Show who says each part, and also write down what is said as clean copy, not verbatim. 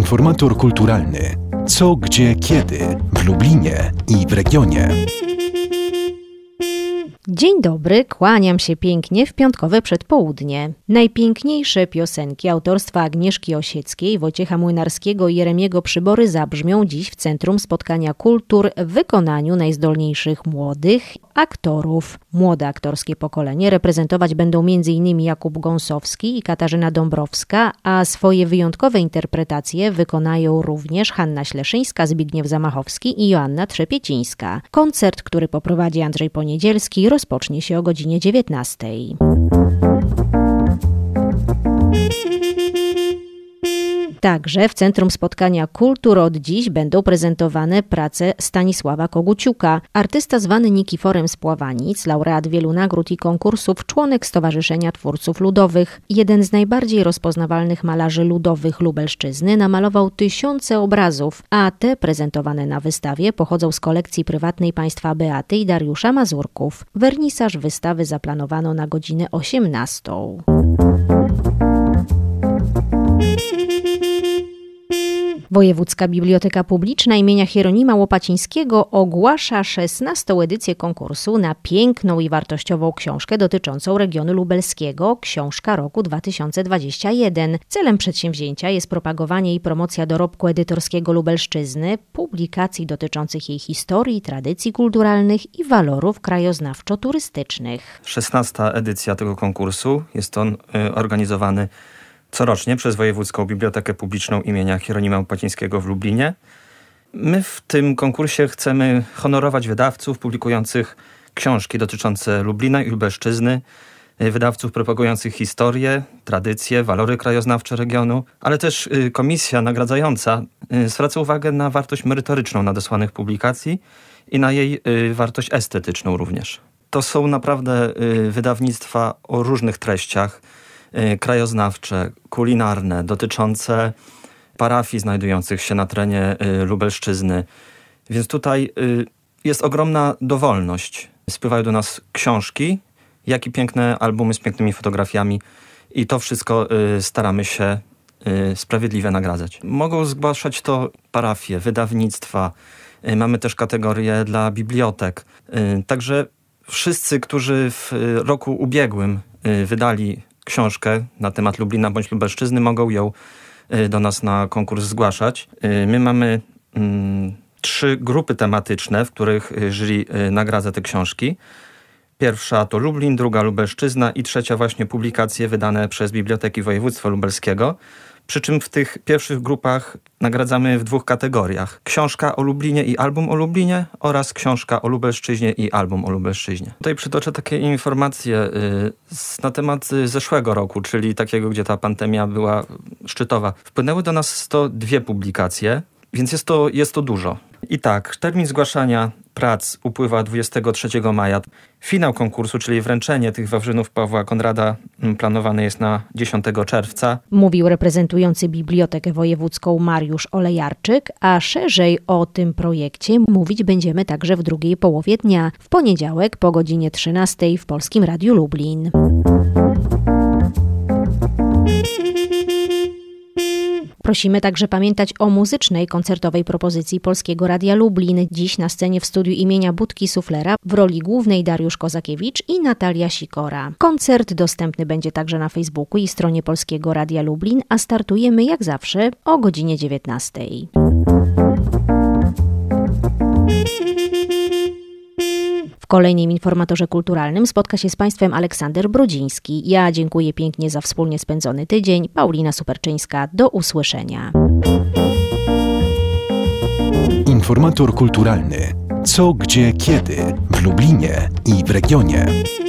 Speaker 1: Informator kulturalny. Co, gdzie, kiedy w Lublinie i w regionie.
Speaker 2: Dzień dobry, kłaniam się pięknie w piątkowe przedpołudnie. Najpiękniejsze piosenki autorstwa Agnieszki Osieckiej, Wojciecha Młynarskiego i Jeremiego Przybory zabrzmią dziś w Centrum Spotkania Kultur w wykonaniu najzdolniejszych młodych aktorów. Młode aktorskie pokolenie reprezentować będą m.in. Jakub Gąsowski i Katarzyna Dąbrowska, a swoje wyjątkowe interpretacje wykonają również Hanna Śleszyńska, Zbigniew Zamachowski i Joanna Trzepiecińska. Koncert, który poprowadzi Andrzej Poniedzielski, rozpocznie się o godzinie 19. Także w Centrum Spotkania Kultur od dziś będą prezentowane prace Stanisława Koguciuka. Artysta zwany Nikiforem z Pławanic, laureat wielu nagród i konkursów, członek Stowarzyszenia Twórców Ludowych. Jeden z najbardziej rozpoznawalnych malarzy ludowych Lubelszczyzny namalował tysiące obrazów, a te prezentowane na wystawie pochodzą z kolekcji prywatnej państwa Beaty i Dariusza Mazurków. Wernisaż wystawy zaplanowano na godzinę 18. Wojewódzka Biblioteka Publiczna imienia Hieronima Łopacińskiego ogłasza 16. edycję konkursu na piękną i wartościową książkę dotyczącą regionu lubelskiego, Książka Roku 2021. Celem przedsięwzięcia jest propagowanie i promocja dorobku edytorskiego Lubelszczyzny, publikacji dotyczących jej historii, tradycji kulturalnych i walorów krajoznawczo-turystycznych.
Speaker 3: 16. edycja tego konkursu. Jest on organizowany corocznie przez Wojewódzką Bibliotekę Publiczną imienia Hieronima Łopacińskiego w Lublinie. My w tym konkursie chcemy honorować wydawców publikujących książki dotyczące Lublina i Lubelszczyzny, wydawców propagujących historię, tradycje, walory krajoznawcze regionu, ale też komisja nagradzająca zwraca uwagę na wartość merytoryczną nadesłanych publikacji i na jej wartość estetyczną również. To są naprawdę wydawnictwa o różnych treściach, krajoznawcze, kulinarne, dotyczące parafii znajdujących się na terenie Lubelszczyzny. Więc tutaj jest ogromna dowolność. Spływają do nas książki, jak i piękne albumy z pięknymi fotografiami i to wszystko staramy się sprawiedliwie nagradzać. Mogą zgłaszać to parafie, wydawnictwa. Mamy też kategorię dla bibliotek. Także wszyscy, którzy w roku ubiegłym wydali książkę na temat Lublina bądź Lubelszczyzny, mogą ją do nas na konkurs zgłaszać. My mamy 3 grupy tematyczne, w których jury nagradza te książki. Pierwsza to Lublin, druga Lubelszczyzna i trzecia właśnie publikacje wydane przez Biblioteki Województwa Lubelskiego. Przy czym w tych pierwszych grupach nagradzamy w 2 kategoriach. Książka o Lublinie i album o Lublinie oraz książka o Lubelszczyźnie i album o Lubelszczyźnie. Tutaj przytoczę takie informacje na temat zeszłego roku, czyli takiego, gdzie ta pandemia była szczytowa. Wpłynęły do nas 102 publikacje, więc jest to dużo. I tak, termin zgłaszania prac upływa 23 maja. Finał konkursu, czyli wręczenie tych wawrzynów Pawła Konrada, planowany jest na 10 czerwca.
Speaker 2: Mówił reprezentujący Bibliotekę Wojewódzką Mariusz Olejarczyk, a szerzej o tym projekcie mówić będziemy także w drugiej połowie dnia, w poniedziałek po godzinie 13 w Polskim Radiu Lublin. Prosimy także pamiętać o muzycznej, koncertowej propozycji Polskiego Radia Lublin. Dziś na scenie w studiu imienia Budki Suflera w roli głównej Dariusz Kozakiewicz i Natalia Sikora. Koncert dostępny będzie także na Facebooku i stronie Polskiego Radia Lublin, a startujemy jak zawsze o godzinie 19. W kolejnym informatorze kulturalnym spotka się z Państwem Aleksander Brodziński. Ja dziękuję pięknie za wspólnie spędzony tydzień. Paulina Superczyńska, do usłyszenia.
Speaker 1: Informator kulturalny. Co, gdzie, kiedy w Lublinie i w regionie.